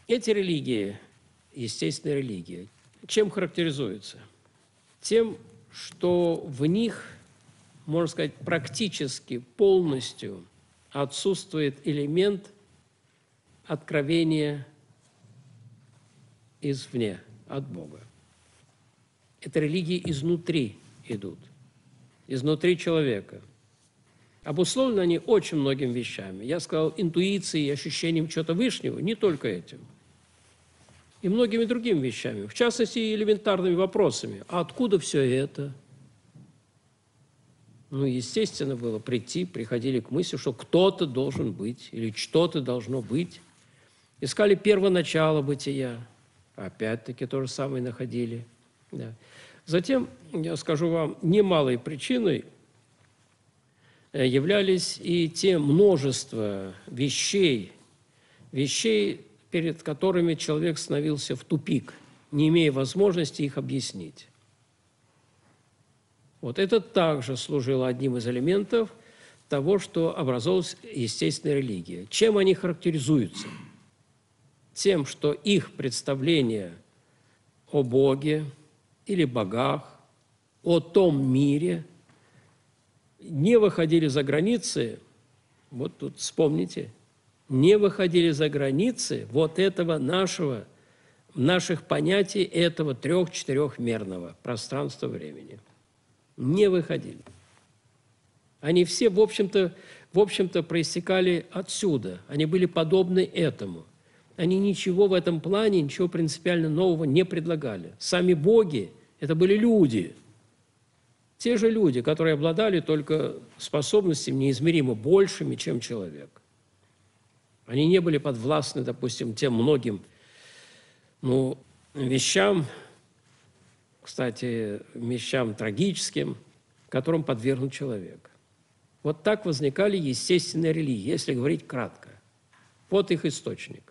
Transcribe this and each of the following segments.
Эти религии, естественные религии, чем характеризуются? Тем, что в них, можно сказать, практически полностью отсутствует элемент откровения извне, от Бога. Это религии изнутри идут, изнутри человека. Обусловлены они очень многими вещами. Я сказал, интуицией, ощущением чего-то вышнего, не только этим. И многими другими вещами, в частности, и элементарными вопросами. А откуда все это? Ну, естественно, было приходили к мысли, что кто-то должен быть или что-то должно быть. Искали первоначало бытия. Опять-таки то же самое находили. Да. Затем, я скажу вам, немалой причиной являлись и те множество вещей, перед которыми человек становился в тупик, не имея возможности их объяснить. Вот это также служило одним из элементов того, что образовалась естественная религия. Чем они характеризуются? Тем, что их представления о Боге или богах, о том мире не выходили за границы, вот тут вспомните, не выходили за границы вот этого наших понятий этого 3-4-мерного пространства-времени. Не выходили. Они все, в общем-то, проистекали отсюда. Они были подобны этому. Они ничего в этом плане, ничего принципиально нового не предлагали. Сами боги – это были люди. Те же люди, которые обладали только способностями неизмеримо большими, чем человек. Они не были подвластны, допустим, тем многим вещам, кстати, вещам трагическим, которым подвергнут человек. Вот так возникали естественные религии, если говорить кратко. Вот их источник.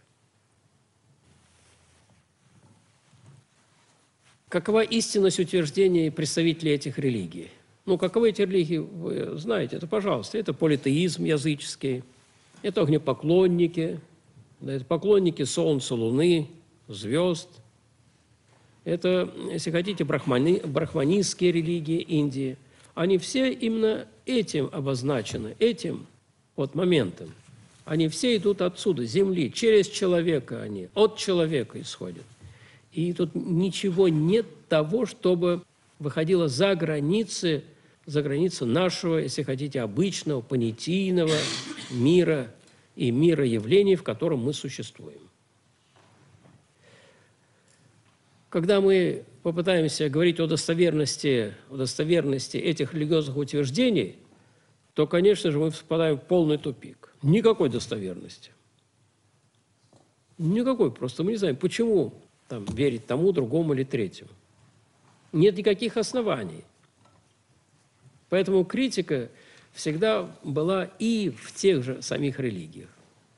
Какова истинность утверждений представителей этих религий? Ну, каковы эти религии, вы знаете, это, пожалуйста, это политеизм языческий, это огнепоклонники, это поклонники солнца, луны, звезд. Это, если хотите, брахманистские религии Индии. Они все именно этим обозначены, этим вот моментом. Они все идут отсюда, земли, через человека они, от человека исходят. И тут ничего нет того, чтобы выходило за границы нашего, если хотите, обычного, понятийного мира и мира явлений, в котором мы существуем. Когда мы попытаемся говорить о достоверности этих религиозных утверждений, то, конечно же, мы впадаем в полный тупик. Никакой достоверности. Никакой. Просто мы не знаем, почему верить тому, другому или третьему. Нет никаких оснований. Поэтому критика всегда была и в тех же самих религиях.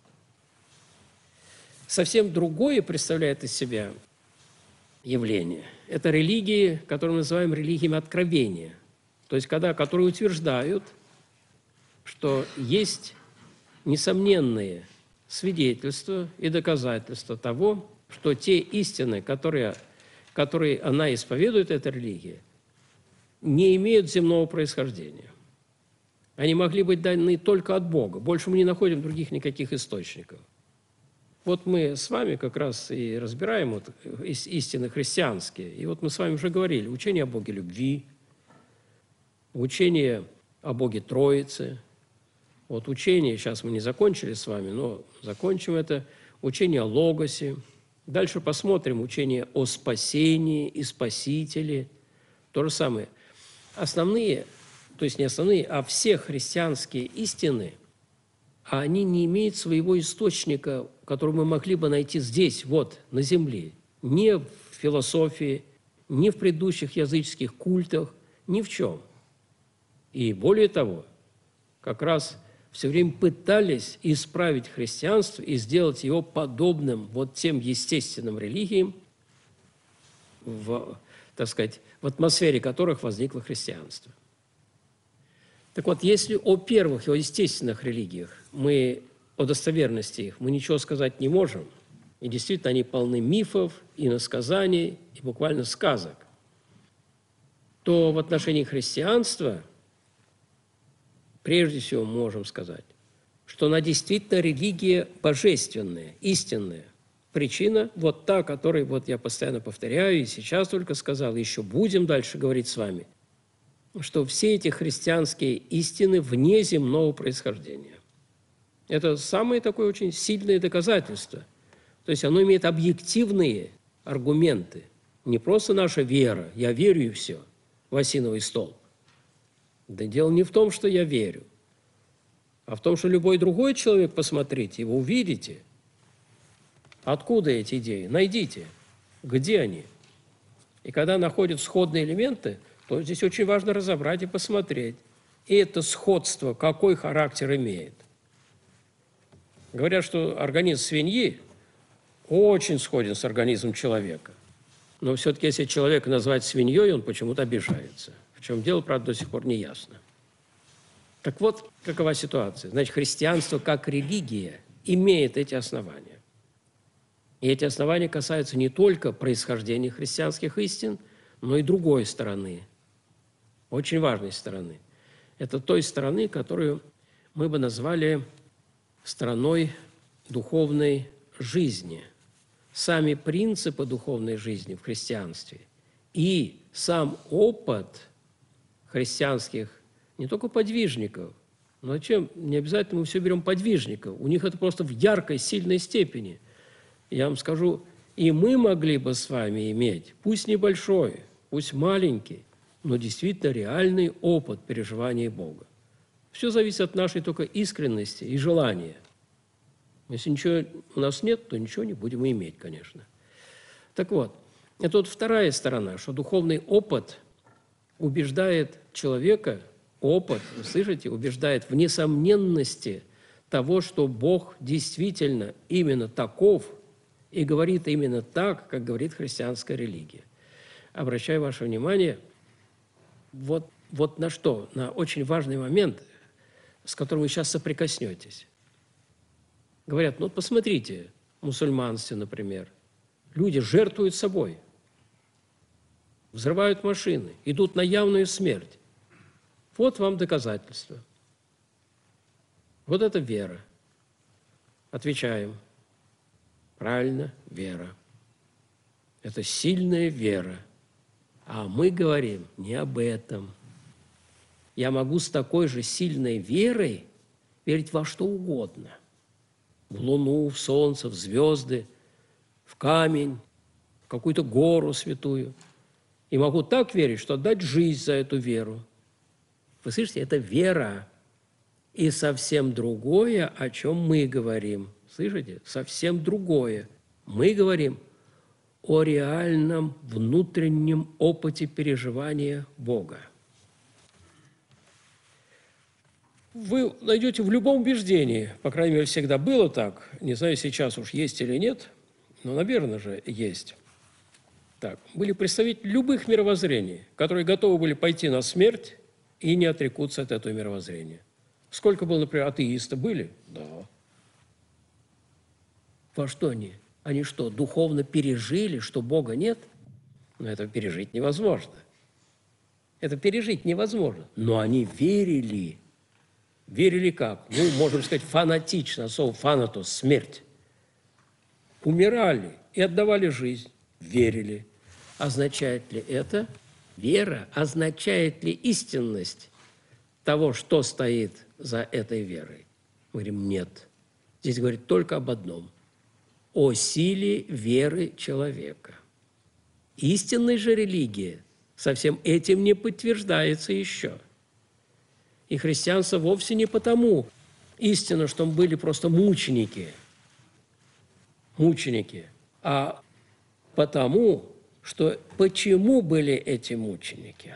Совсем другое представляет из себя явление. Это религии, которые мы называем религиями откровения. То есть, которые утверждают, что есть несомненные свидетельства и доказательства того, что те истины, которые она исповедует, эта религия, не имеют земного происхождения. Они могли быть даны только от Бога. Больше мы не находим других никаких источников. Вот мы с вами как раз и разбираем истины христианские. И вот мы с вами уже говорили, учение о Боге любви, учение о Боге Троицы. Вот учение, сейчас мы не закончили с вами, но закончим это, учение о Логосе. Дальше посмотрим учение о спасении и Спасителе. То же самое. Основные, то есть не основные, а все христианские истины, они не имеют своего источника, который мы могли бы найти здесь, вот, на земле. Не в философии, не в предыдущих языческих культах, ни в чем. И более того, как раз все время пытались исправить христианство и сделать его подобным вот тем естественным религиям, в атмосфере которых возникло христианство. Так вот, если о первых, о естественных религиях, о достоверности их, мы ничего сказать не можем, и действительно они полны мифов, иносказаний и буквально сказок, то в отношении христианства прежде всего можем сказать, что она действительно религия божественная, истинная. Причина вот та, которую вот я постоянно повторяю, и сейчас только сказал, и еще будем дальше говорить с вами, что все эти христианские истины вне земного происхождения. Это самое такое очень сильное доказательство. То есть оно имеет объективные аргументы. Не просто наша вера, я верю и все, в осиновый столб. Да дело не в том, что я верю, а в том, что любой другой человек, посмотрите, вы увидите. Откуда эти идеи? Найдите. Где они? И когда находят сходные элементы, то здесь очень важно разобрать и посмотреть. И это сходство какой характер имеет. Говорят, что организм свиньи очень сходен с организмом человека. Но все-таки, если человека назвать свиньей, он почему-то обижается. В чем дело, правда, до сих пор не ясно. Так вот, какова ситуация? Значит, христианство как религия имеет эти основания. И эти основания касаются не только происхождения христианских истин, но и другой стороны, очень важной стороны. Это той стороны, которую мы бы назвали стороной духовной жизни. Сами принципы духовной жизни в христианстве и сам опыт христианских не только подвижников, но зачем? Не обязательно мы все берем подвижников. У них это просто в яркой, сильной степени. Я вам скажу, и мы могли бы с вами иметь, пусть небольшой, пусть маленький, но действительно реальный опыт переживания Бога. Все зависит от нашей только искренности и желания. Если ничего у нас нет, то ничего не будем иметь, конечно. Так вот, это вот вторая сторона, что духовный опыт убеждает человека, опыт, вы слышите, убеждает в несомненности того, что Бог действительно именно таков и говорит именно так, как говорит христианская религия. Обращаю ваше внимание вот на что, на очень важный момент, с которым вы сейчас соприкоснетесь. Говорят, ну вот посмотрите, в мусульманстве, например, люди жертвуют собой, взрывают машины, идут на явную смерть. Вот вам доказательство. Вот это вера. Отвечаем. Правильно, вера. Это сильная вера. А мы говорим не об этом. Я могу с такой же сильной верой верить во что угодно. В луну, в солнце, в звезды, в камень, в какую-то гору святую. И могу так верить, что отдать жизнь за эту веру. Вы слышите, это вера. И совсем другое, о чем мы говорим. Слышите? Совсем другое. Мы говорим о реальном внутреннем опыте переживания Бога. Вы найдете в любом убеждении, по крайней мере, всегда было так, не знаю, сейчас уж есть или нет, но, наверное же, есть. Так, были представители любых мировоззрений, которые готовы были пойти на смерть и не отрекутся от этого мировоззрения. Сколько было, например, атеисты? Были? Да. Во что они? Они что, духовно пережили, что Бога нет? Но это пережить невозможно. Это пережить невозможно. Но они верили. Верили как? Ну, можем сказать, фанатично, слово «фанатос» – смерть. Умирали и отдавали жизнь. Верили. Означает ли это? Вера означает ли истинность того, что стоит за этой верой? Мы говорим, нет. Здесь говорит только об одном – о силе веры человека. Истинная же религия со всем этим не подтверждается еще. И христианство вовсе не потому истинно, что мы были просто мученики, а потому, что почему были эти мученики?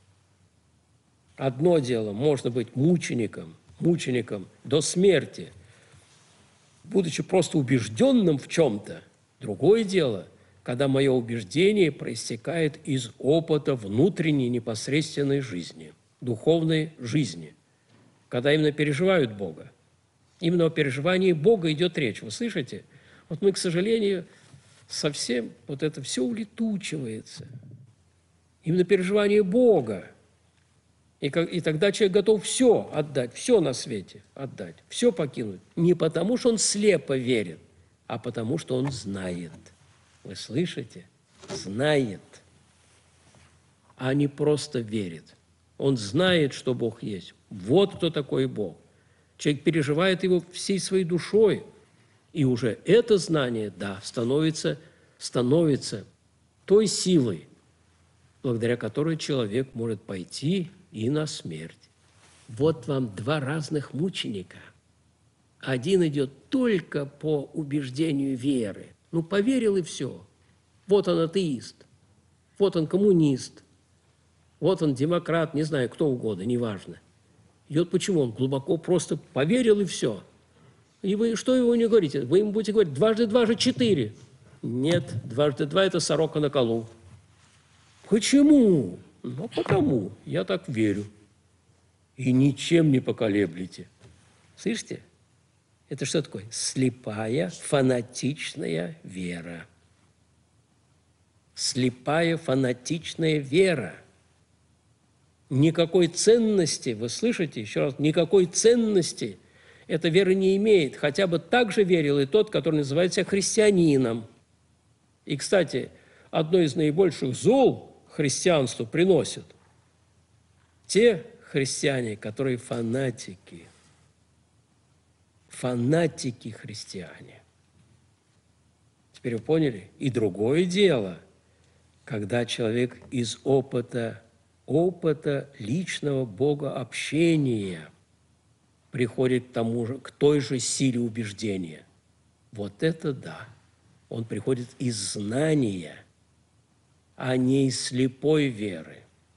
Одно дело, можно быть мучеником до смерти, будучи просто убежденным в чем-то. Другое дело, когда мое убеждение проистекает из опыта внутренней непосредственной жизни, духовной жизни, когда именно переживают Бога. Именно о переживании Бога идет речь. Вы слышите? Вот мы, к сожалению, совсем вот это все улетучивается. Именно переживание Бога. И тогда человек готов все отдать, все на свете отдать, все покинуть. Не потому, что он слепо верит, а потому, что он знает. Вы слышите? Знает, а не просто верит. Он знает, что Бог есть. Вот кто такой Бог. Человек переживает его всей своей душой. И уже это знание, да, становится той силой, благодаря которой человек может пойти и на смерть. Вот вам два разных мученика. Один идет только по убеждению веры. Ну, поверил и все. Вот он атеист, вот он коммунист, вот он демократ, не знаю, кто угодно, неважно. Идет почему? Он глубоко просто поверил и все. И вы что его не говорите? Вы ему будете говорить, 2 × 2 = 4. Нет, 2 × 2 – это сорока на колу. Почему? Ну, потому. Я так верю. И ничем не поколеблете. Слышите? Это что такое? Слепая, фанатичная вера. Слепая, фанатичная вера. Никакой ценности, вы слышите, еще раз, никакой ценности эта вера не имеет. Хотя бы так же верил и тот, который называет себя христианином. И, кстати, одно из наибольших зол христианству приносят те христиане, которые фанатики. Фанатики-христиане. Теперь вы поняли? И другое дело, когда человек из опыта личного богообщения приходит к той же силе убеждения. Вот это да. Он приходит из знания, а не из слепой веры.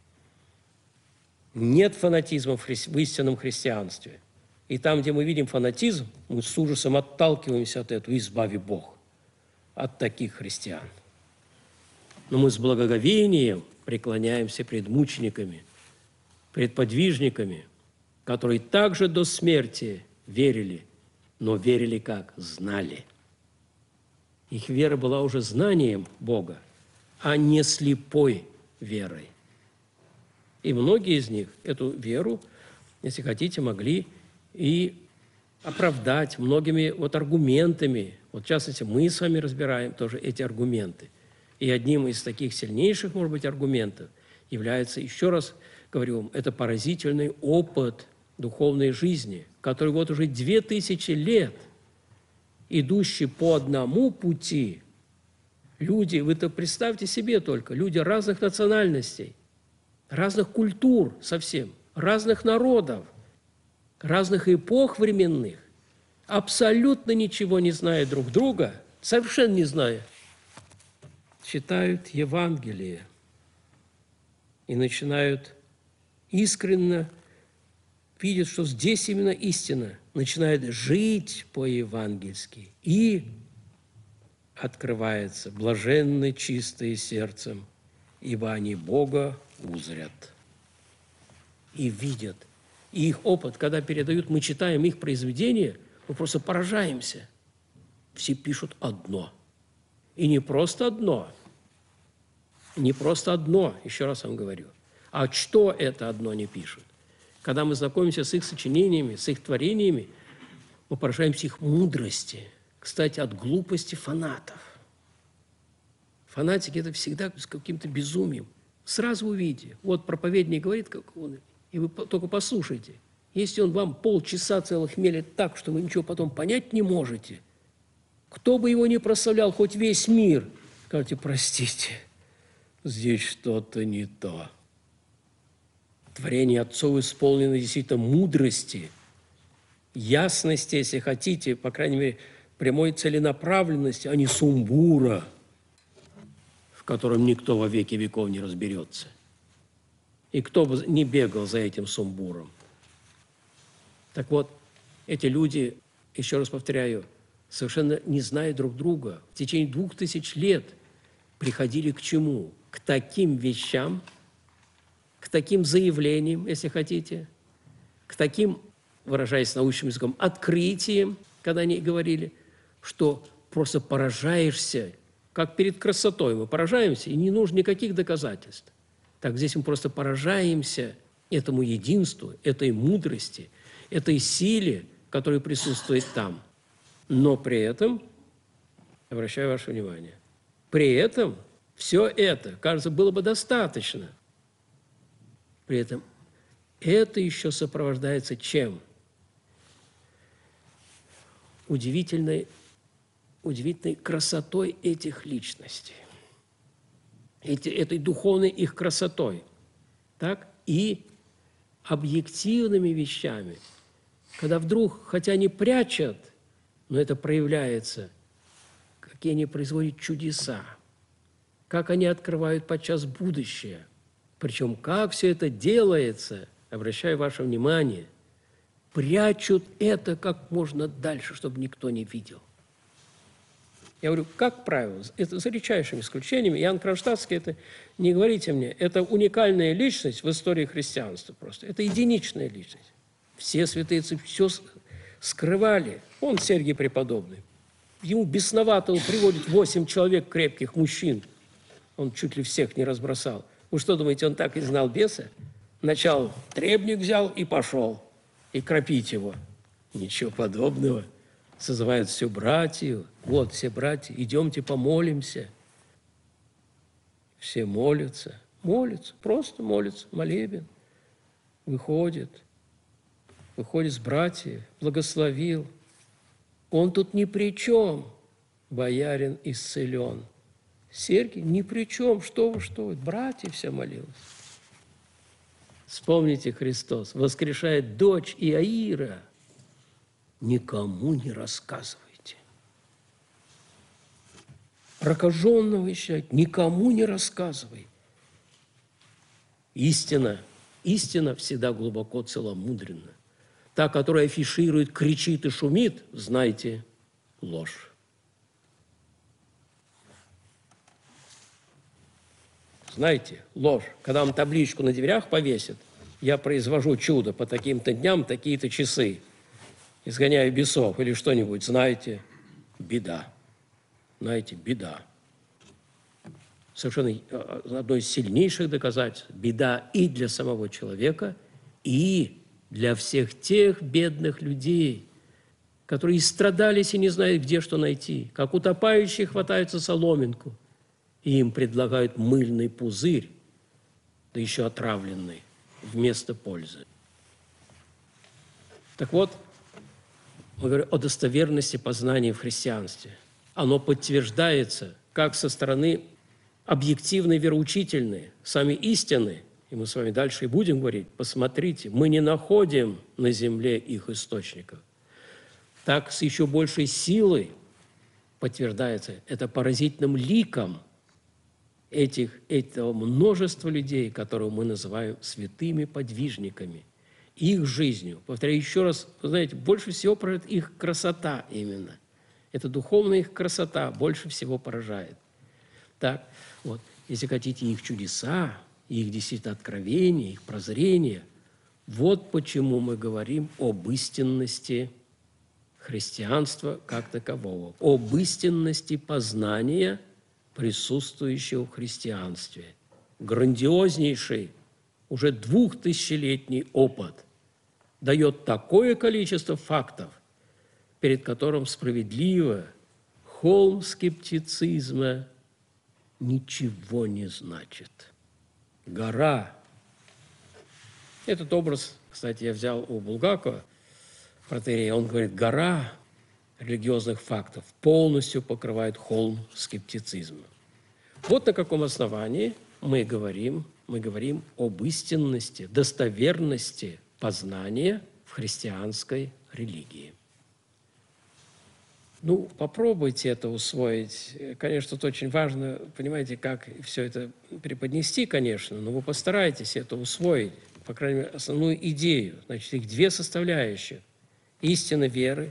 Нет фанатизма в истинном христианстве. И там, где мы видим фанатизм, мы с ужасом отталкиваемся от этого, избави Бог от таких христиан. Но мы с благоговением преклоняемся пред мучениками, пред подвижниками, которые также до смерти верили, но верили как? Знали. Их вера была уже знанием Бога, а не слепой верой. И многие из них эту веру, если хотите, могли и оправдать многими аргументами. В частности, мы с вами разбираем тоже эти аргументы. И одним из таких сильнейших, может быть, аргументов является, еще раз говорю вам, это поразительный опыт духовной жизни, который уже 2000 лет, идущий по одному пути, люди, вы-то представьте себе только, люди разных национальностей, разных культур совсем, разных народов, разных эпох временных, абсолютно ничего не зная друг друга, совершенно не зная, читают Евангелие и начинают искренне видят, что здесь именно истина, начинает жить по-евангельски и открывается блаженны чистые сердцем, ибо они Бога узрят. И видят. И их опыт, когда передают, мы читаем их произведения, мы просто поражаемся. Все пишут одно. И не просто одно, еще раз вам говорю. А что это одно не пишут? Когда мы знакомимся с их сочинениями, с их творениями, мы поражаемся их мудрости. Кстати, от глупости фанатов. Фанатики – это всегда с каким-то безумием. Сразу увидите. Вот проповедник говорит, как он, и вы только послушайте. Если он вам полчаса целых мелет так, что вы ничего потом понять не можете, кто бы его ни прославлял, хоть весь мир, скажите, простите, здесь что-то не то. Творение отцов исполнено действительно мудрости, ясности, если хотите, по крайней мере, прямой целенаправленности, а не сумбура, в котором никто во веки веков не разберется. И кто бы не бегал за этим сумбуром. Так вот, эти люди, еще раз повторяю, совершенно не зная друг друга, в течение 2000 лет приходили к чему? К таким вещам, к таким заявлениям, если хотите, к таким, выражаясь научным языком, открытиям, когда они говорили, что просто поражаешься, как перед красотой мы поражаемся, и не нужно никаких доказательств. Так здесь мы просто поражаемся этому единству, этой мудрости, этой силе, которая присутствует там. Но при этом, обращаю ваше внимание, при этом все это, кажется, было бы достаточно. При этом это еще сопровождается чем? Удивительной красотой этих личностей, этой духовной их красотой, так? И объективными вещами, когда вдруг, хотя они прячут, но это проявляется, какие они производят чудеса, как они открывают подчас будущее. Причем как все это делается, обращаю ваше внимание, прячут это как можно дальше, чтобы никто не видел. Я говорю, как правило, это за редчайшими исключениями. Иоанн Кронштадтский, это не говорите мне, это уникальная личность в истории христианства просто. Это единичная личность. Все святые отцы все скрывали. Он Сергий Преподобный. Ему бесноватого приводит 8 человек крепких мужчин. Он чуть ли всех не разбросал. Вы что думаете, он так и знал беса? Сначала требник взял и пошел. И кропить его. Ничего подобного. Созывают все братью. Вот все братья, идемте помолимся. Все молятся. Молятся, просто молятся. Молебен. Выходит с братьев, благословил. Он тут ни при чем. Боярин исцелен. Сергий ни при чем. Что вы, братья все молилось. Вспомните, Христос воскрешает дочь Иаира. Никому не рассказывайте. Прокаженного исцеляет, никому не рассказывай. Истина всегда глубоко целомудренна. Та, которая афиширует, кричит и шумит, знайте, ложь. Знаете, ложь. Когда вам табличку на дверях повесят, я произвожу чудо по таким-то дням, такие-то часы, изгоняю бесов или что-нибудь, знаете, беда. Знаете, беда. Совершенно одно из сильнейших доказательств. Беда и для самого человека, и для всех тех бедных людей, которые истрадались и не знают, где что найти. Как утопающие хватаются соломинку, и им предлагают мыльный пузырь, да еще отравленный, вместо пользы. Так вот, мы говорим о достоверности познания в христианстве. Оно подтверждается как со стороны объективной, вероучительной, сами истины, и мы с вами дальше и будем говорить, посмотрите, мы не находим на земле их источников. Так с еще большей силой подтверждается это поразительным ликом этого множества людей, которых мы называем святыми подвижниками, их жизнью. Повторяю еще раз, вы знаете, больше всего поражает их красота именно. Это духовная их красота больше всего поражает. Так, вот, если хотите, их чудеса, их действительно откровения, их прозрения, вот почему мы говорим об истинности христианства как такового, об истинности познания, присутствующего в христианстве. Грандиознейший, уже 2000-летний опыт дает такое количество фактов, перед которым справедливо холм скептицизма ничего не значит. Гора. Этот образ, кстати, я взял у Булгакова, протоиерея. Он говорит, гора религиозных фактов полностью покрывает холм скептицизма. Вот на каком основании мы говорим об истинности, достоверности познания в христианской религии. Ну, попробуйте это усвоить. Конечно, это очень важно, понимаете, как все это преподнести, конечно, но вы постарайтесь это усвоить, по крайней мере, основную идею. Значит, их две составляющие. Истина веры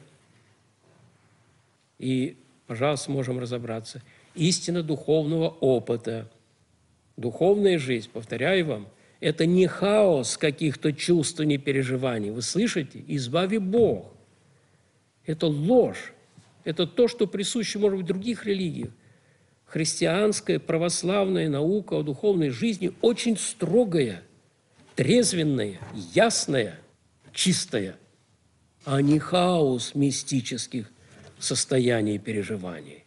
и, пожалуйста, можем разобраться, истина духовного опыта. Духовная жизнь, повторяю вам, это не хаос каких-то чувств и переживаний. Вы слышите? Избави Бог. Это ложь. Это то, что присуще, может быть, в других религиях. Христианская, православная наука о духовной жизни очень строгая, трезвенная, ясная, чистая, а не хаос мистических состояний и переживаний.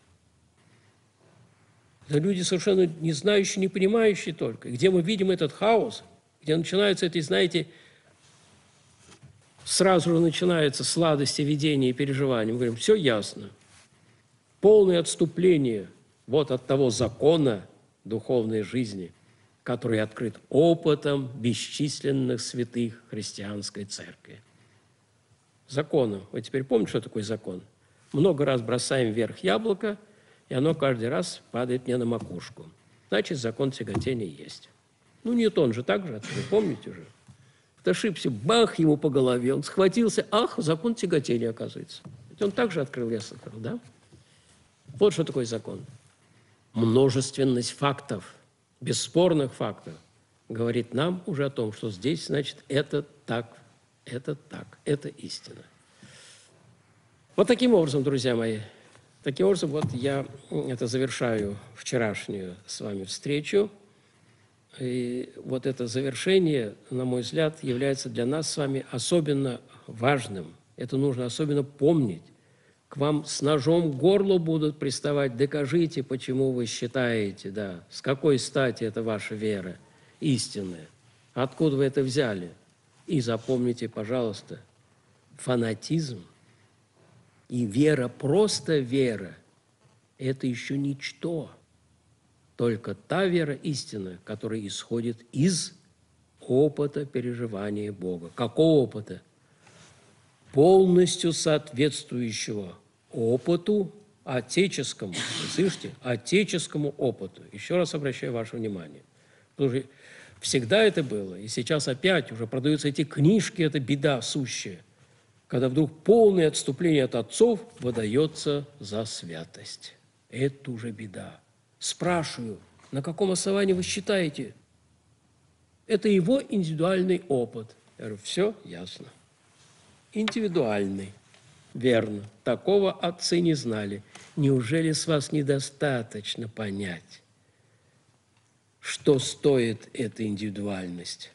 Это люди совершенно не знающие, не понимающие только. Где мы видим этот хаос, где начинаются эти, знаете, сразу же начинаются сладости, видения и переживания. Мы говорим, все ясно. Полное отступление вот от того закона духовной жизни, который открыт опытом бесчисленных святых христианской церкви. Законом. Вы теперь помните, что такое закон? Много раз бросаем вверх яблоко, и оно каждый раз падает мне на макушку. Значит, закон тяготения есть. Ну, Ньютон же так же открыл, помните уже? Ошибся, бах, ему по голове, он схватился, ах, закон тяготения, оказывается. Ведь он также открыл, я сказал, да? Вот что такое закон. Множественность фактов, бесспорных фактов, говорит нам уже о том, что здесь, значит, это так, это истина. Вот таким образом, друзья мои, таким образом, вот я это завершаю вчерашнюю с вами встречу. И вот это завершение, на мой взгляд, является для нас с вами особенно важным. Это нужно особенно помнить. К вам с ножом к горлу будут приставать. Докажите, почему вы считаете, да, с какой стати это ваша вера истинная. Откуда вы это взяли? И запомните, пожалуйста, фанатизм и вера, просто вера, это еще ничто. Только та вера истинная, которая исходит из опыта переживания Бога. Какого опыта? Полностью соответствующего опыту отеческому. Вы слышите? Отеческому опыту. Еще раз обращаю ваше внимание. Потому что всегда это было, и сейчас опять уже продаются эти книжки, это беда сущая, когда вдруг полное отступление от отцов выдается за святость. Это уже беда. Спрашиваю, на каком основании вы считаете? Это его индивидуальный опыт. Я говорю, все ясно. Индивидуальный. Верно. Такого отцы не знали. Неужели с вас недостаточно понять, что стоит эта индивидуальность?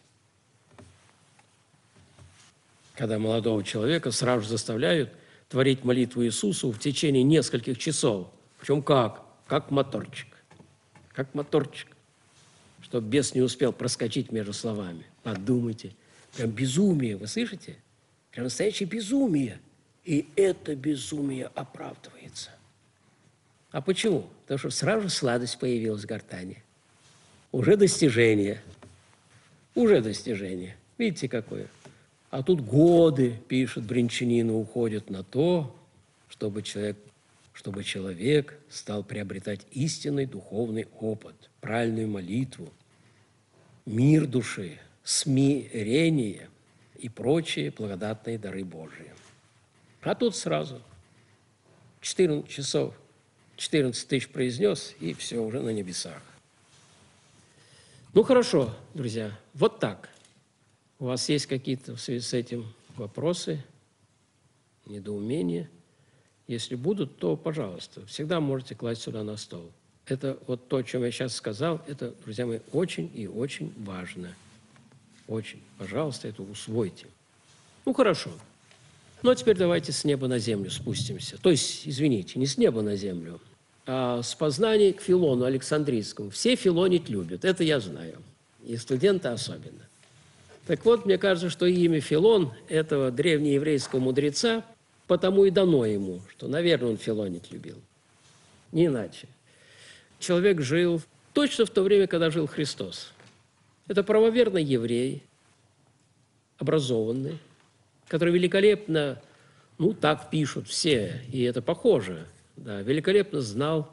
Когда молодого человека сразу заставляют творить молитву Иисусу в течение нескольких часов. Причем как? Как моторчик. Как моторчик. Чтобы бес не успел проскочить между словами. Подумайте. Прям безумие, вы слышите? Прям настоящее безумие. И это безумие оправдывается. А почему? Потому что сразу же сладость появилась в гортани. Уже достижение. Уже достижение. Видите, какое? А тут годы, пишет Бринчанина, уходят на то, чтобы человек стал приобретать истинный духовный опыт, правильную молитву, мир души, смирение и прочие благодатные дары Божии. А тут сразу 14 часов, 14 тысяч произнес, и все, уже на небесах. Ну, хорошо, друзья, вот так. У вас есть какие-то в связи с этим вопросы, недоумения? Если будут, то, пожалуйста, всегда можете класть сюда на стол. Это вот то, о чем я сейчас сказал, это, друзья мои, очень и очень важно. Очень. Пожалуйста, это усвойте. Ну, хорошо. Ну, а теперь давайте с неба на землю спустимся. То есть, извините, не с неба на землю, а с Познания к Филону Александрийскому. Все филонить любят, это я знаю. И студенты особенно. Так вот, мне кажется, что имя Филон, этого древнееврейского мудреца, потому и дано ему, что, наверное, он филонить любил. Не иначе. Человек жил точно в то время, когда жил Христос. Это правоверный еврей, образованный, который великолепно, ну, так пишут все, и это похоже, да, великолепно знал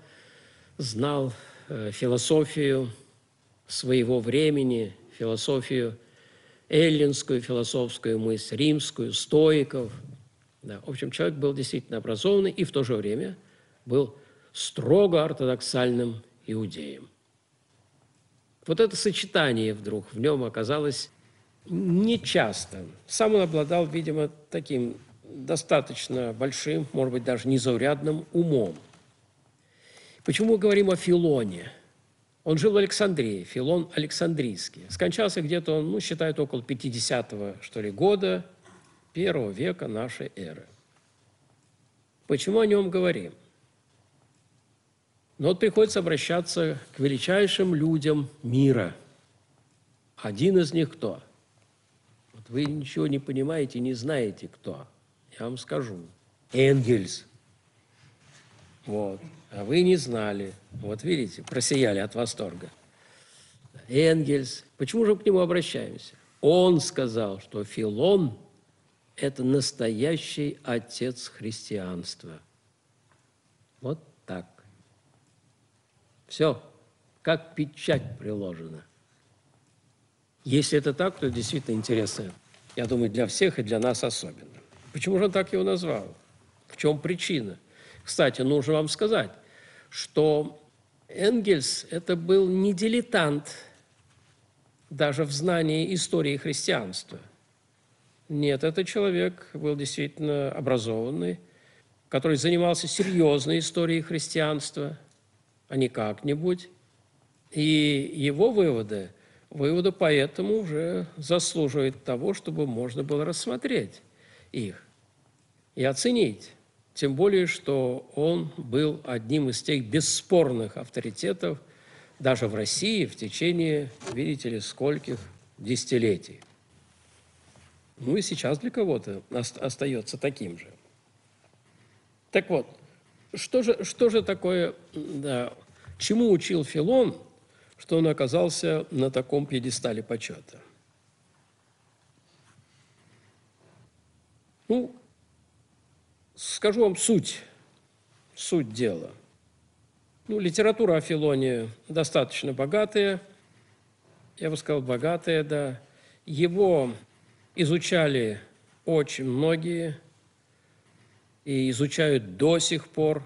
философию своего времени, философию эллинскую, философскую мысль, римскую, стоиков. Да. В общем, человек был действительно образованный и в то же время был строго ортодоксальным иудеем. Вот это сочетание вдруг в нем оказалось нечасто. Сам он обладал, видимо, таким достаточно большим, может быть, даже незаурядным умом. Почему мы говорим о Филоне? Он жил в Александрии, Филон Александрийский. Скончался где-то, он, считают, около 50-го, что ли, года первого века нашей эры. Почему о нем говорим? Но вот приходится обращаться к величайшим людям мира. Один из них кто? Вот вы ничего не понимаете, не знаете, кто. Я вам скажу. Энгельс. Вот. А вы не знали. Вот видите, просияли от восторга. Энгельс. Почему же мы к нему обращаемся? Он сказал, что Филон – это настоящий отец христианства. Вот так. Все, как печать приложена. Если это так, то действительно интересно. Я думаю, для всех и для нас особенно. Почему же он так его назвал? В чем причина? Кстати, нужно вам сказать, что Энгельс – это был не дилетант даже в знании истории христианства. Нет, это человек был действительно образованный, который занимался серьезной историей христианства, а не как-нибудь. И его выводы поэтому уже заслуживают того, чтобы можно было рассмотреть их и оценить. Тем более, что он был одним из тех бесспорных авторитетов даже в России в течение, видите ли, скольких десятилетий. Ну и сейчас для кого-то остается таким же. Так вот, что же такое, да, чему учил Филон, что он оказался на таком пьедестале почета? Ну, скажу вам суть дела. Ну, литература о Филоне достаточно богатая, я бы сказал, богатая, да. Его изучали очень многие и изучают до сих пор.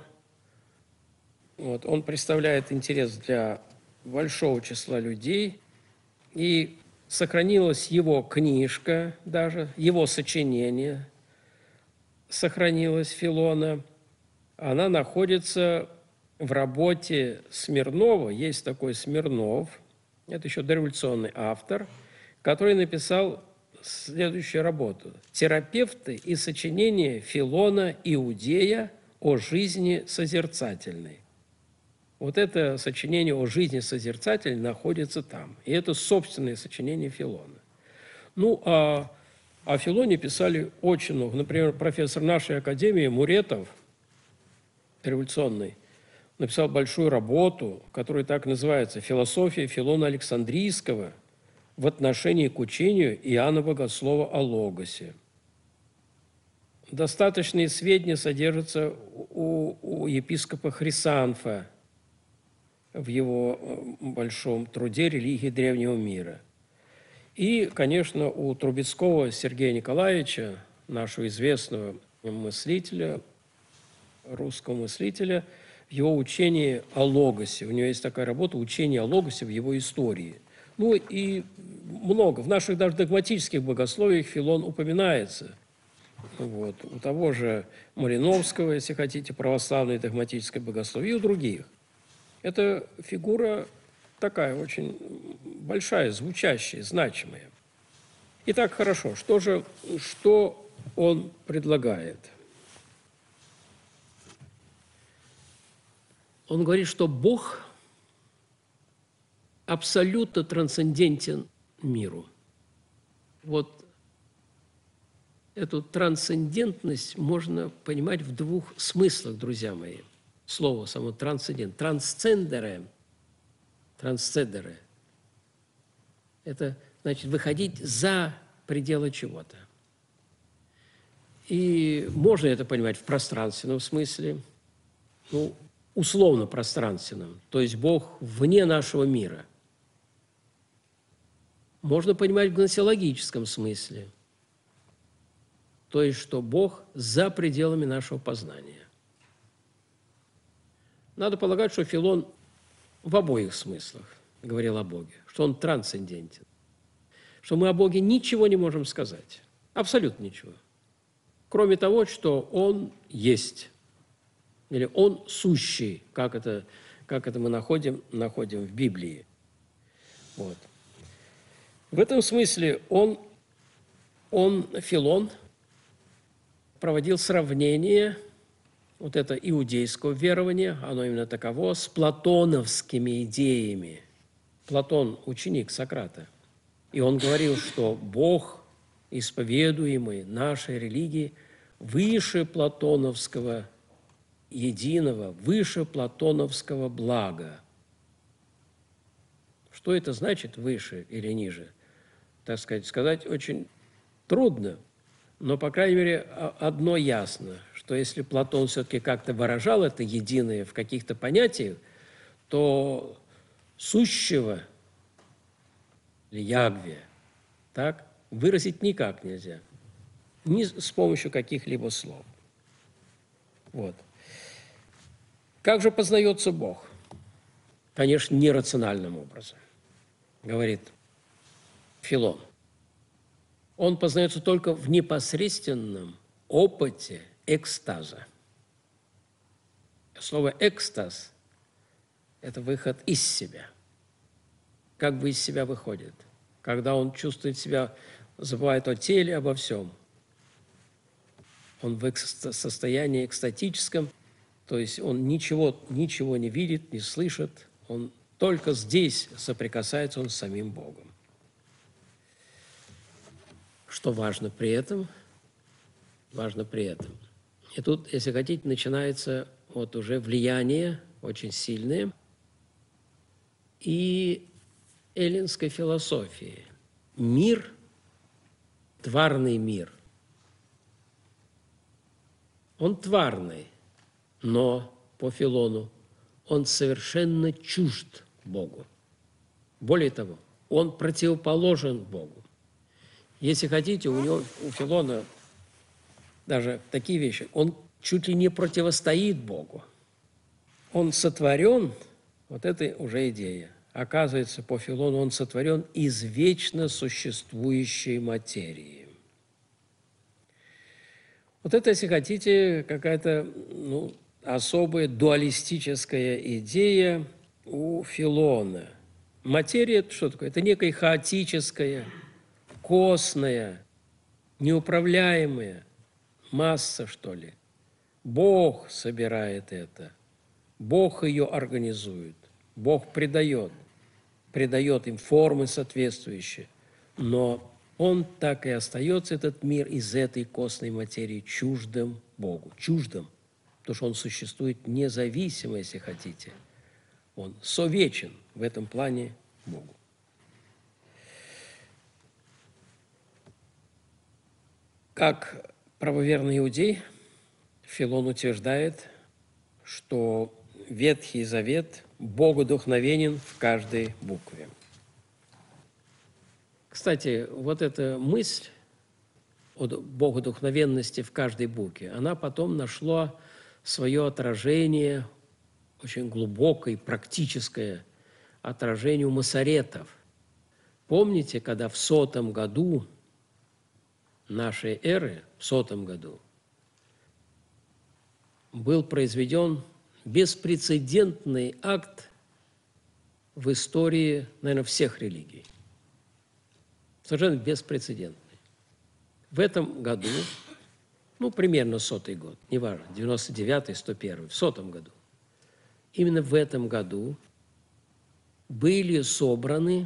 Вот. Он представляет интерес для большого числа людей, и сохранилась его книжка даже, его сочинение сохранилось Филона. Она находится в работе Смирнова. Есть такой Смирнов, это еще дореволюционный автор, который написал следующую работу: «Терапевты и сочинения Филона Иудея о жизни созерцательной». Вот это сочинение о жизни созерцательной находится там. И это собственное сочинение Филона. Ну, о Филоне писали очень много. Например, профессор нашей академии Муретов, революционный, написал большую работу, которая так называется «Философия Филона Александрийского в отношении к учению Иоанна Богослова о Логосе». Достаточные сведения содержатся у епископа Хрисанфа в его большом труде «Религия древнего мира». И, конечно, у Трубецкого Сергея Николаевича, нашего известного мыслителя, русского мыслителя, в его учении о Логосе. У него есть такая работа «Учение о Логосе в его истории». Ну и много. В наших даже догматических богословиях Филон упоминается. Вот. У того же Малиновского, если хотите, православное догматическое богословие, и у других. Это фигура такая очень большая, звучащая, значимая. Итак, хорошо. Что он предлагает? Он говорит, что Бог абсолютно трансцендентен миру. Вот эту трансцендентность можно понимать в двух смыслах, друзья мои. Слово само трансцендент. Трансцендере. Это значит выходить за пределы чего-то. И можно это понимать в пространственном смысле, ну, условно пространственном, то есть Бог вне нашего мира. Можно понимать в гносеологическом смысле, то есть что Бог за пределами нашего познания. Надо полагать, что Филон в обоих смыслах говорил о Боге, что он трансцендентен, что мы о Боге ничего не можем сказать, абсолютно ничего. кроме того, что Он есть, или Он сущий, как это мы находим в Библии. Вот. В этом смысле Филон проводил сравнение вот это иудейского верования, оно именно таково, с платоновскими идеями. Платон – ученик Сократа. И он говорил, что Бог, исповедуемый нашей религии, выше платоновского единого, выше платоновского блага. Что это значит, выше или ниже? Так сказать очень трудно. Но, по крайней мере, одно ясно, что если Платон все-таки как-то выражал это единое в каких-то понятиях, то сущего или Ягве так выразить никак нельзя, ни с помощью каких-либо слов. Вот. Как же познается Бог? Конечно, нерациональным образом, говорит Филон. Он познается только в непосредственном опыте экстаза. Слово «экстаз» – это выход из себя. Как бы из себя выходит, когда он чувствует себя, забывает о теле, обо всем. Он в состоянии экстатическом, то есть он ничего не видит, не слышит, он только здесь соприкасается он с самим Богом. Что важно при этом? Важно при этом. И тут, если хотите, начинается вот уже влияние очень сильное и эллинской философии. Мир, тварный мир, он тварный, но по Филону он совершенно чужд Богу. Более того, он противоположен Богу. Если хотите, у Филона даже такие вещи, он чуть ли не противостоит Богу. Он сотворен, вот это уже идея. Оказывается, по Филону он сотворен из вечно существующей материи. Вот это, если хотите, какая-то особая дуалистическая идея у Филона. Материя – это что такое? Это некая хаотическая, косная, неуправляемая масса, что ли. Бог собирает это, Бог ее организует, Бог придает им формы соответствующие, но он так и остается, этот мир, из этой костной материи чуждым Богу, чуждым, потому что он существует независимо, если хотите. Он совечен в этом плане Богу. Как правоверный иудей, Филон утверждает, что Ветхий Завет богодухновенен в каждой букве. Кстати, вот эта мысль о богодухновенности в каждой букве, она потом нашла свое отражение, очень глубокое, практическое отражение у масоретов. Помните, когда в 100 году нашей эры, в 100 году, был произведен беспрецедентный акт в истории, наверное, всех религий. Совершенно беспрецедентный. В этом году, примерно 100-й год, неважно, 99-й, 101-й, в 100 году, именно в этом году были собраны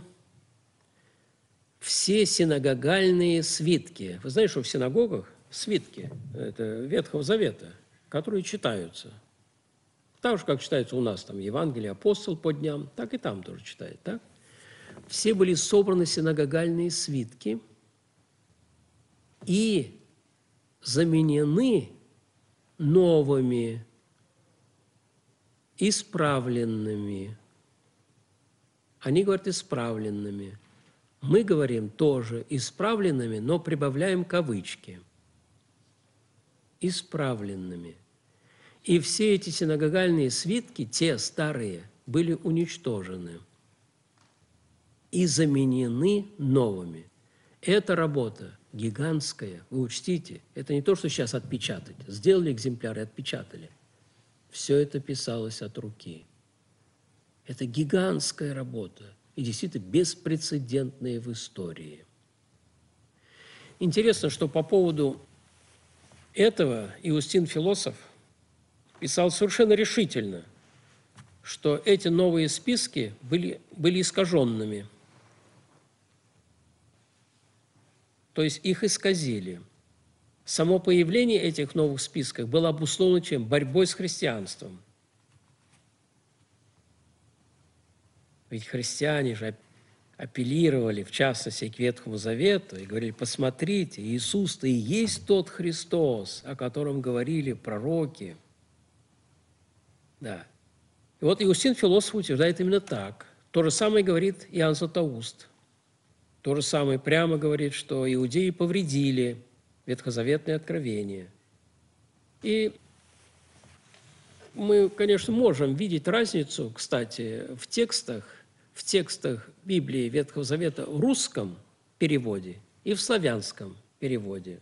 все синагогальные свитки. Вы знаете, что в синагогах свитки это Ветхого Завета, которые читаются. Так же, как читается у нас там Евангелие, апостол по дням, так и там тоже читают. Так? Все были собраны синагогальные свитки и заменены новыми, исправленными. Они говорят исправленными. Мы говорим тоже исправленными, но прибавляем кавычки. Исправленными. И все эти синагогальные свитки, те старые, были уничтожены и заменены новыми. Эта работа гигантская. Вы учтите, это не то, что сейчас отпечатать. Сделали экземпляры, отпечатали. Все это писалось от руки. Это гигантская работа и действительно беспрецедентная в истории. Интересно, что по поводу этого Иустин Философ писал совершенно решительно, что эти новые списки были искаженными. То есть их исказили. Само появление этих новых списков было обусловлено чем? Борьбой с христианством. Ведь христиане же апеллировали, в частности, к Ветхому Завету и говорили: посмотрите, Иисус-то и есть тот Христос, о котором говорили пророки. Да. И вот Иустин Философ утверждает именно так. То же самое говорит Иоанн Златоуст. То же самое прямо говорит, что иудеи повредили ветхозаветные откровения. И мы, конечно, можем видеть разницу, кстати, в текстах Библии Ветхого Завета в русском переводе и в славянском переводе.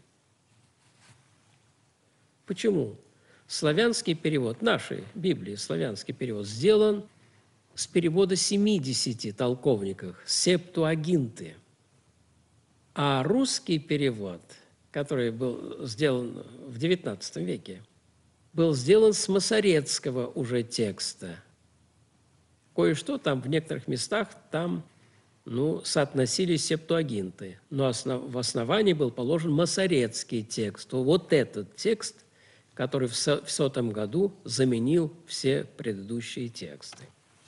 Почему? Славянский перевод, нашей Библии, славянский перевод, сделан с перевода 70 толковников, Септуагинты. А русский перевод, который был сделан в XIX веке, был сделан с масоретского уже текста. Кое-что там в некоторых местах там, соотносились септуагинты, но в основании был положен масоретский текст. Вот этот текст, который в 100 году заменил все предыдущие тексты.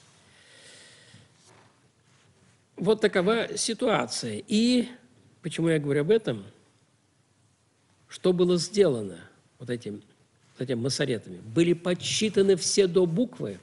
Вот такова ситуация. И почему я говорю об этом? Что было сделано вот этими масоретами? Были подсчитаны все до буквы,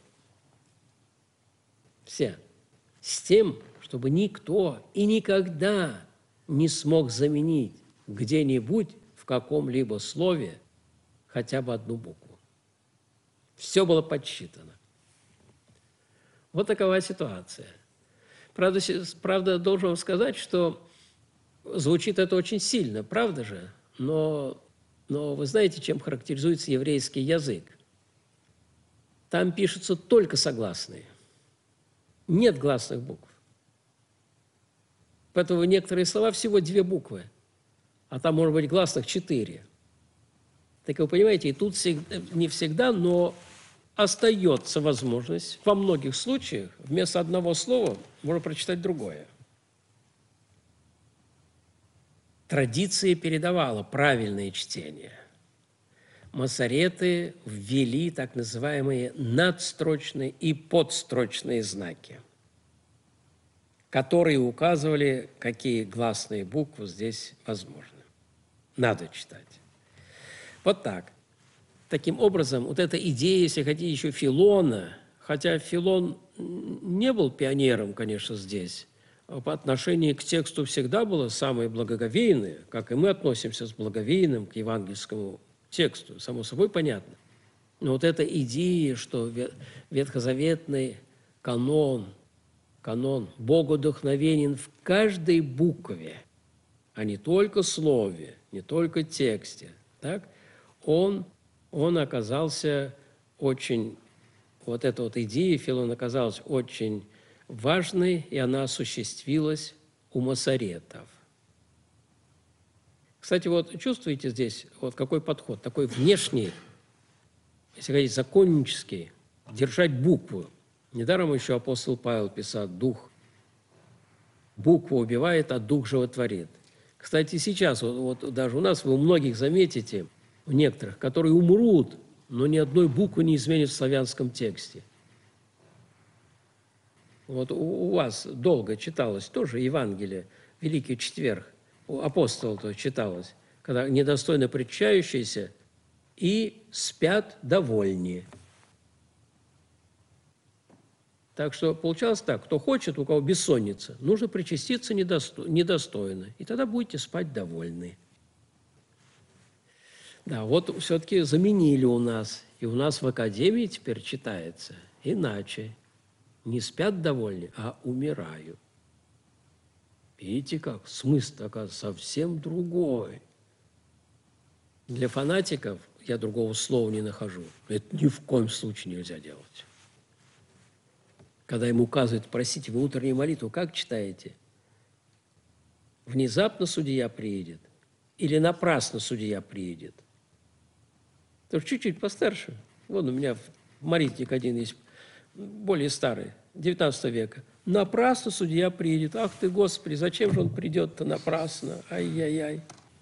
все, с тем, чтобы никто и никогда не смог заменить где-нибудь в каком-либо слове хотя бы одну букву. Все было подсчитано. Вот такова ситуация. Правда, должен вам сказать, что звучит это очень сильно, правда же? Но вы знаете, чем характеризуется еврейский язык? Там пишутся только согласные. Нет гласных букв. Поэтому некоторые слова всего 2 буквы, а там может быть гласных 4. Так вы понимаете, и тут не всегда, но остается возможность во многих случаях вместо одного слова можно прочитать другое. Традиция передавала правильное чтение. Масореты ввели так называемые надстрочные и подстрочные знаки, которые указывали, какие гласные буквы здесь возможны. Надо читать. Вот так. Таким образом, вот эта идея, если хотите, еще Филона, хотя Филон не был пионером, конечно, здесь, по отношению к тексту всегда было самое благоговейное, как и мы относимся с благоговейным к евангельскому тексту, само собой понятно. Но вот эта идея, что ветхозаветный канон богодухновенен в каждой букве, а не только слове, не только тексте, так, он оказался очень, вот эта вот идея Филона оказалась очень важной, и она осуществилась у масоретов. Кстати, вот чувствуете здесь вот какой подход, такой внешний, если говорить законнический, держать букву. Недаром еще апостол Павел писал: дух, буква убивает, а дух животворит. Кстати, сейчас, вот даже у нас, вы у многих заметите, у некоторых, которые умрут, но ни одной буквы не изменят в славянском тексте. Вот у вас долго читалось тоже Евангелие, Великий Четверг, у апостола-то читалось, когда недостойно причащающиеся и спят довольни. Так что получалось так: кто хочет, у кого бессонница, нужно причаститься недостойно, и тогда будете спать довольны. Да, вот все-таки заменили у нас, и у нас в академии теперь читается иначе. Не спят довольны, а умирают. Видите как? Смысл, оказывается, совсем другой. Для фанатиков я другого слова не нахожу. Это ни в коем случае нельзя делать. Когда ему указывают, простите, вы утреннюю молитву как читаете? Внезапно судья приедет или напрасно судья приедет? Тоже чуть-чуть постарше. Вон у меня молитвенник один есть, более старый, 19 века. Напрасно судья приедет. Ах ты, Господи, зачем же он придет-то напрасно? Ай-яй-яй.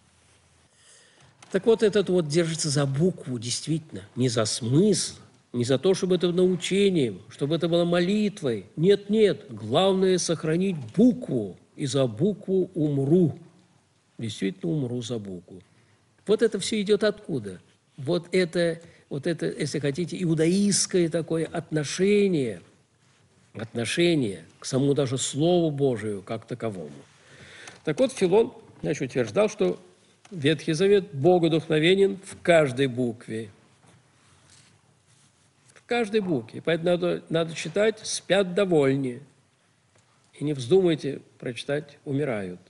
Так вот, этот вот держится за букву, действительно, не за смысл, не за то, чтобы это было научением, чтобы это было молитвой. Нет, главное – сохранить букву, и за букву умру. Действительно умру за букву. Вот это все идет откуда? Вот это, если хотите, иудаистское такое отношение к самому даже Слову Божию как таковому. Так вот, Филон, значит, утверждал, что Ветхий Завет богодухновенен в каждой букве. В каждой букве. Поэтому надо читать «спят довольни». И не вздумайте прочитать «умирают».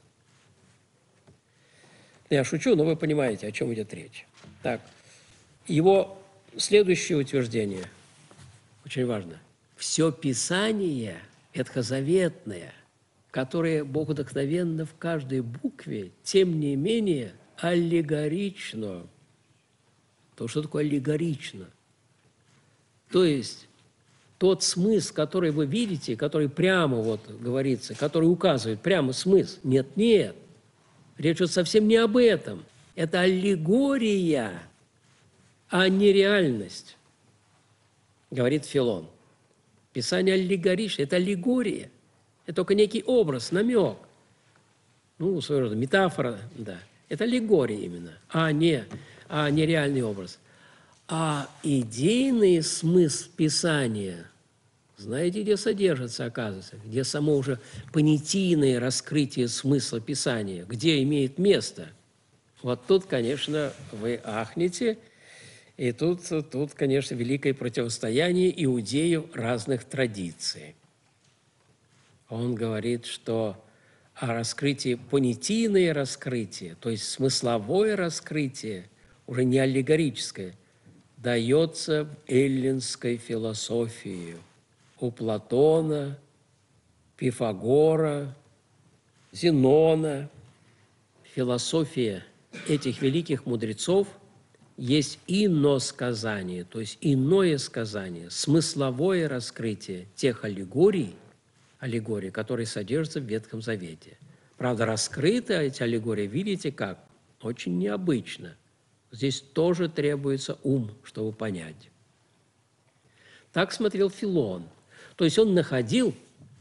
Я шучу, но вы понимаете, о чем идет речь. Так, его следующее утверждение, очень важно. Все Писание ветхозаветное, которое богодухновенно в каждой букве, тем не менее аллегорично. То, что такое аллегорично? То есть тот смысл, который вы видите, который прямо вот говорится, который указывает прямо смысл. Нет. Речь идет совсем не об этом. Это аллегория, а не реальность, говорит Филон. Писание аллегорично, это аллегория. Это только некий образ, намек. Ну, своего рода метафора, да. Это аллегория именно, а не реальный образ. А идейный смысл Писания, знаете, где содержится, оказывается? Где само уже понятийное раскрытие смысла Писания, где имеет место? Вот тут, конечно, вы ахнете, и тут, конечно, великое противостояние иудеев разных традиций. Он говорит, что о раскрытии, понятийное раскрытие, то есть смысловое раскрытие, уже не аллегорическое, дается в эллинской философии у Платона, Пифагора, Зенона. Философия этих великих мудрецов есть иносказание, то есть иное сказание, смысловое раскрытие тех аллегорий, которые содержатся в Ветхом Завете. Правда, раскрыты эти аллегории, видите как? Очень необычно. Здесь тоже требуется ум, чтобы понять. Так смотрел Филон. То есть он находил,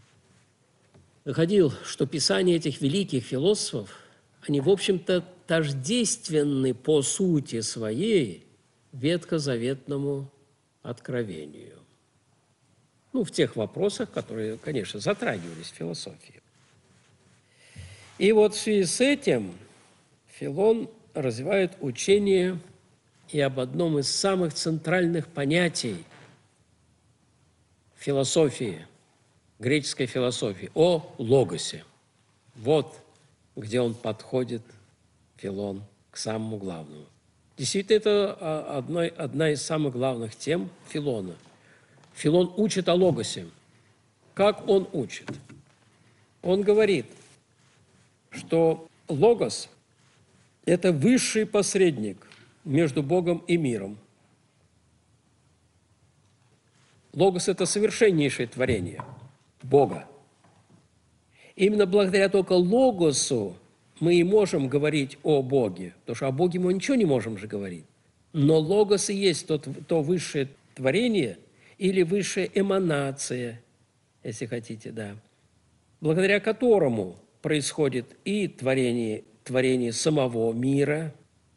что писания этих великих философов, они, в общем-то, тождественны по сути своей ветхозаветному откровению. Ну, в тех вопросах, которые, конечно, затрагивались в философии. И вот в связи с этим Филон развивает учение и об одном из самых центральных понятий философии, греческой философии, о логосе. Вот где он подходит, Филон, к самому главному. Действительно, это одна из самых главных тем Филона. Филон учит о логосе. Как он учит? Он говорит, что логос – это высший посредник между Богом и миром. Логос – это совершеннейшее творение Бога. Именно благодаря только логосу мы и можем говорить о Боге, потому что о Боге мы ничего не можем же говорить. Но логос и есть то высшее творение или высшая эманация, если хотите, да, благодаря которому происходит и творение самого мира,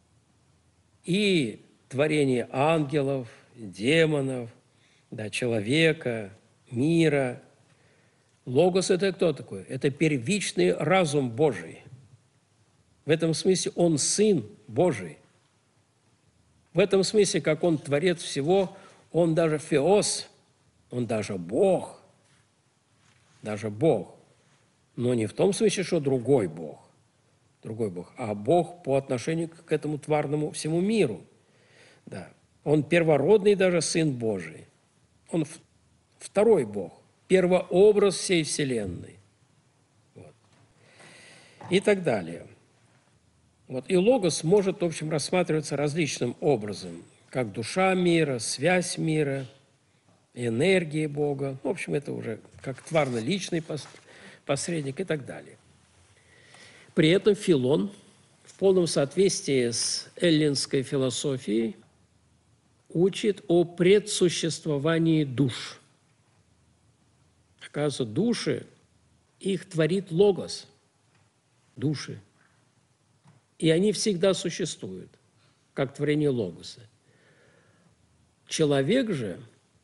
и творение ангелов, демонов, да, человека, мира. Логос – это кто такой? Это первичный разум Божий. В этом смысле он Сын Божий. В этом смысле, как он Творец всего, он даже Феос, он даже Бог. Даже Бог. Но не в том смысле, что другой Бог, а Бог по отношению к этому тварному всему миру. Да. Он первородный даже Сын Божий. Он второй Бог, первообраз всей Вселенной. Вот. И так далее. Вот. И логос может, в общем, рассматриваться различным образом, как душа мира, связь мира, энергия Бога. В общем, это уже как тварно-личный посредник и так далее. При этом Филон в полном соответствии с эллинской философией учит о предсуществовании душ. Оказывается, души, их творит логос, души. И они всегда существуют, как творение логоса. Человек же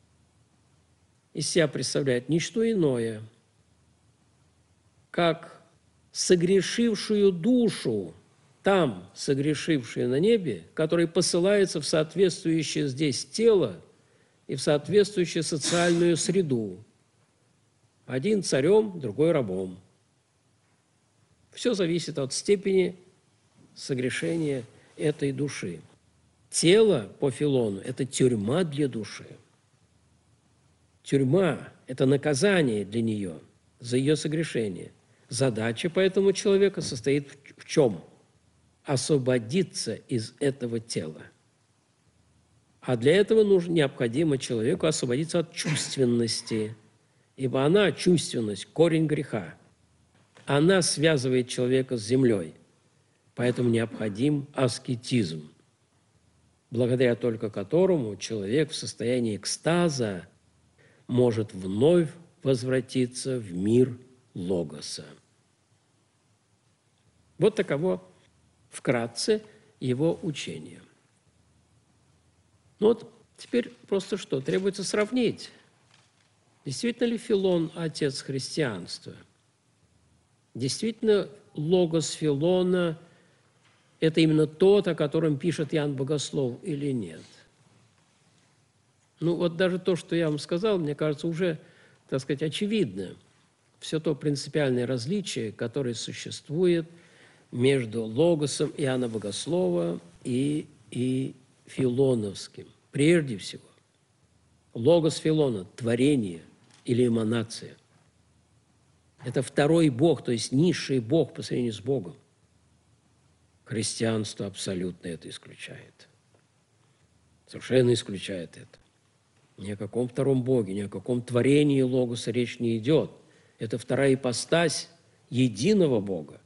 из себя представляет не что иное, как согрешившую душу, там согрешившую на небе, которая посылается в соответствующее здесь тело и в соответствующую социальную среду. Один царем, другой рабом. Все зависит от степени согрешения этой души. Тело по Филону – это тюрьма для души. Тюрьма – это наказание для нее за ее согрешение. Задача поэтому человека состоит в чем? Освободиться из этого тела. А для этого необходимо человеку освободиться от чувственности, ибо она, чувственность, корень греха. Она связывает человека с землей, поэтому необходим аскетизм, благодаря только которому человек в состоянии экстаза может вновь возвратиться в мир логоса. Вот таково вкратце его учение. Ну вот теперь просто что? Требуется сравнить. Действительно ли Филон – отец христианства? Действительно, логос Филона – это именно тот, о котором пишет Иоанн Богослов, или нет? Ну вот даже то, что я вам сказал, мне кажется, уже, так сказать, очевидно. Все то принципиальное различие, которое существует между логосом Иоанна Богослова и филоновским. Прежде всего, логос Филона – творение или эманация. Это второй Бог, то есть низший Бог по сравнению с Богом. Христианство абсолютно это исключает. Совершенно исключает это. Ни о каком втором Боге, ни о каком творении логоса речь не идет. Это вторая ипостась единого Бога.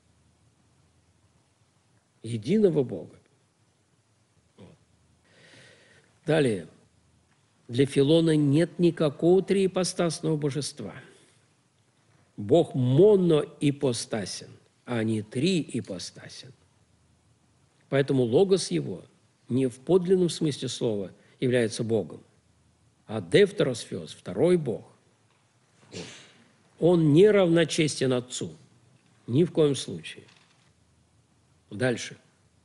Единого Бога. Вот. Далее. Для Филона нет никакого триипостасного божества. Бог моноипостасен, а не триипостасен. Поэтому логос его не в подлинном смысле слова является Богом, а дефтерос феос, второй Бог. Он не равночестен Отцу, ни в коем случае. Дальше.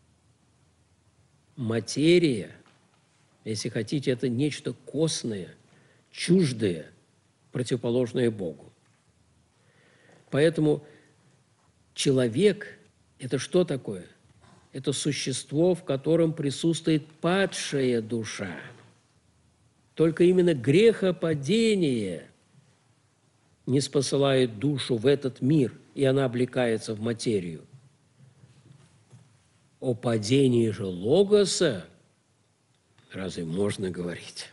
Материя, если хотите, это нечто косное, чуждое, противоположное Богу. Поэтому человек – это что такое? Это существо, в котором присутствует падшая душа. Только именно грехопадение не спосылает душу в этот мир, и она облекается в материю. О падении же логоса разве можно говорить?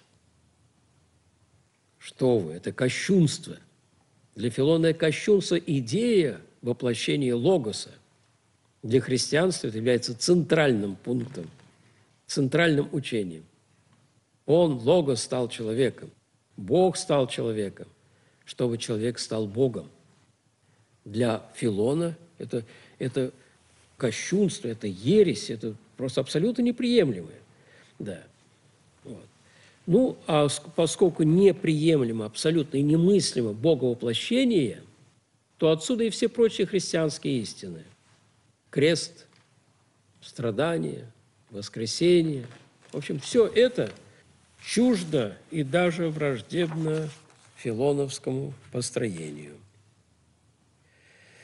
Что вы, это кощунство. Для Филона кощунство – идея воплощения логоса. Для христианства это является центральным пунктом, центральным учением. Он, логос, стал человеком, Бог стал человеком, чтобы человек стал Богом. Для Филона это кощунство, это ересь, это просто абсолютно неприемлемое. Да. Вот. Ну, а поскольку неприемлемо, абсолютно и немыслимо боговоплощение, то отсюда и все прочие христианские истины. Крест, страдания, воскресение. В общем, все это чуждо и даже враждебно филоновскому построению.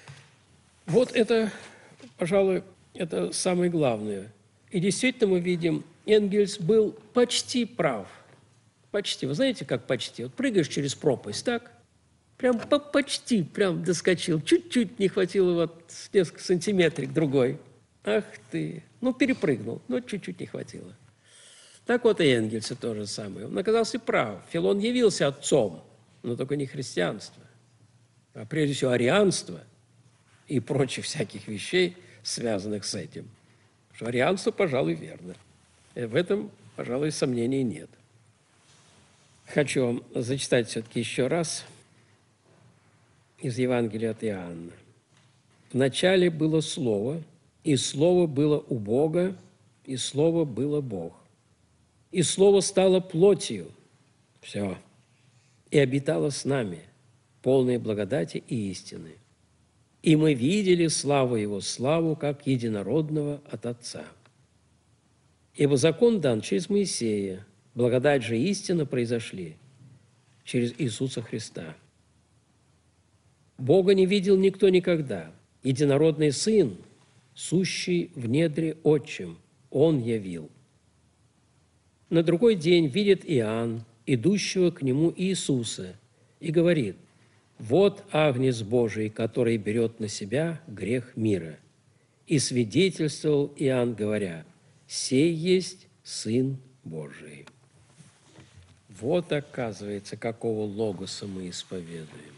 Вот это, пожалуй, это самое главное. И действительно мы видим, Энгельс был почти прав. Почти. Вы знаете, как почти? Вот прыгаешь через пропасть, так? Прям почти, прям доскочил. Чуть-чуть не хватило вот несколько сантиметрик другой. Ах ты! Ну, перепрыгнул, но чуть-чуть не хватило. Так вот и Энгельса то же самое. Он оказался прав. Филон явился отцом, но только не христианство, а прежде всего арианство и прочих всяких вещей, связанных с этим. Потому что арианство, пожалуй, верно. И в этом, пожалуй, сомнений нет. Хочу вам зачитать все-таки еще раз из Евангелия от Иоанна. «Вначале было Слово, и Слово было у Бога, и Слово было Бог. И Слово стало плотью». Все. «И обитало с нами, полное благодати и истины. И мы видели славу Его, славу, как единородного от Отца. Ибо закон дан через Моисея, благодать же и истина произошли через Иисуса Христа. Бога не видел никто никогда. Единородный Сын, сущий в недре Отчим, Он явил». На другой день видит Иоанн, идущего к нему Иисуса, и говорит: «Вот Агнец Божий, который берет на себя грех мира». И свидетельствовал Иоанн, говоря: «Сей есть Сын Божий». Вот, оказывается, какого логоса мы исповедуем.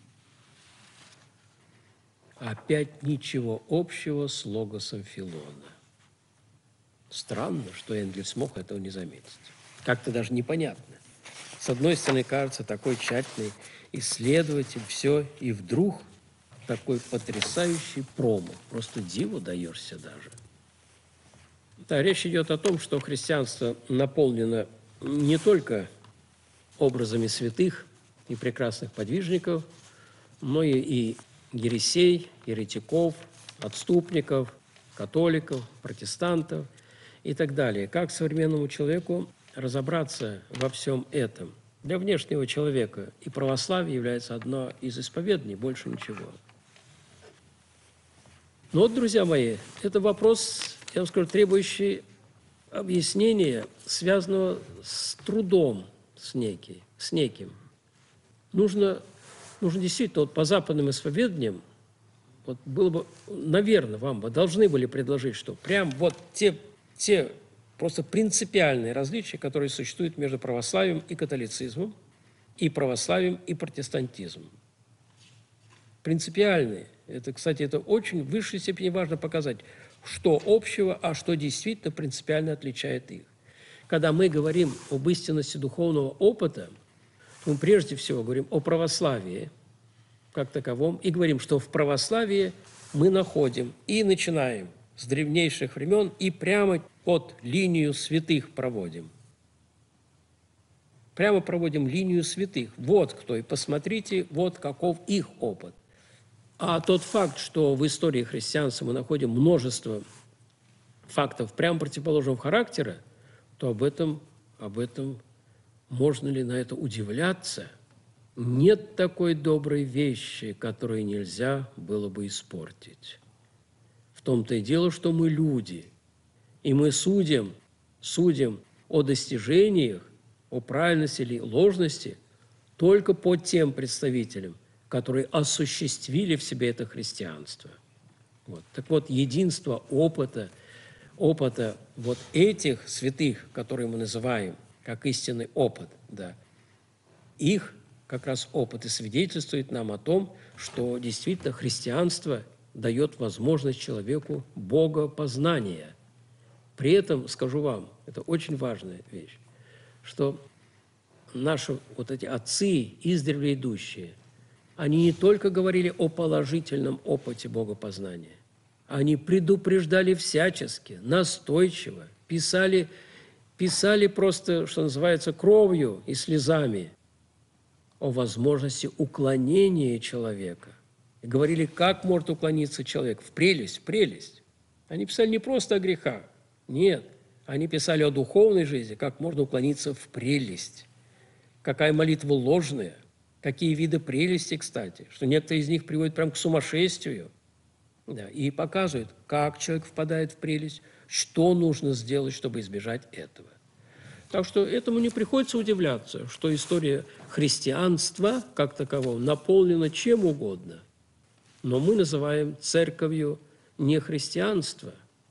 Опять ничего общего с логосом Филона. Странно, что Энгельс мог этого не заметить. Как-то даже непонятно. С одной стороны, кажется, такой тщательный исследователь, все, и вдруг такой потрясающий промах. Просто диву даешься даже. Да, речь идет о том, что христианство наполнено не только образами святых и прекрасных подвижников, но и ересей, еретиков, отступников, католиков, протестантов и так далее. Как современному человеку разобраться во всем этом? Для внешнего человека и православие является одно из исповеданий, больше ничего. Но вот, друзья мои, это вопрос, я вам скажу, требующий объяснения, связанного с трудом, с неким. Нужно действительно, вот по западным исповеданиям, вот было бы, наверное, вам бы должны были предложить, что прям вот те просто принципиальные различия, которые существуют между православием и католицизмом, и православием и протестантизмом. Принципиальные. Это, кстати, это очень в высшей степени важно показать, что общего, а что действительно принципиально отличает их. Когда мы говорим об истинности духовного опыта, мы прежде всего говорим о православии как таковом, и говорим, что в православии мы находим и начинаем с древнейших времен и прямо под линию святых проводим. Прямо проводим линию святых. Вот кто, и посмотрите, вот каков их опыт. А тот факт, что в истории христианства мы находим множество фактов прямо противоположного характера, то об этом можно ли на это удивляться? Нет такой доброй вещи, которую нельзя было бы испортить. В том-то и дело, что мы люди, и мы судим о достижениях, о правильности или ложности только по тем представителям, которые осуществили в себе это христианство. Вот. Так вот, единство опыта вот этих святых, которые мы называем как истинный опыт, да, их как раз опыт и свидетельствует нам о том, что действительно христианство дает возможность человеку богопознания. При этом, скажу вам, это очень важная вещь, что наши вот эти отцы, издревле идущие, они не только говорили о положительном опыте богопознания, они предупреждали всячески, настойчиво, писали просто, что называется, кровью и слезами о возможности уклонения человека. И говорили, как может уклониться человек в прелесть. Они писали не просто о грехах, нет, они писали о духовной жизни, как можно уклониться в прелесть. Какая молитва ложная, какие виды прелести, кстати, что некоторые из них приводят прямо к сумасшествию. Да, и показывает, как человек впадает в прелесть, что нужно сделать, чтобы избежать этого. Так что этому не приходится удивляться, что история христианства как такового наполнена чем угодно. Но мы называем церковью не христианство,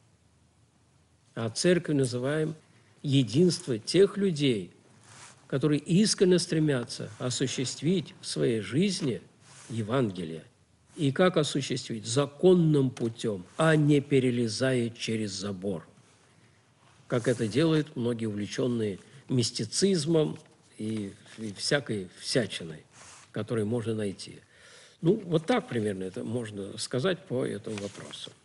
а церковью называем единство тех людей, которые искренне стремятся осуществить в своей жизни Евангелие. И как осуществить? Законным путем, а не перелезая через забор. Как это делают многие увлеченные мистицизмом и всякой всячиной, которую можно найти. Ну, вот так примерно это можно сказать по этому вопросу.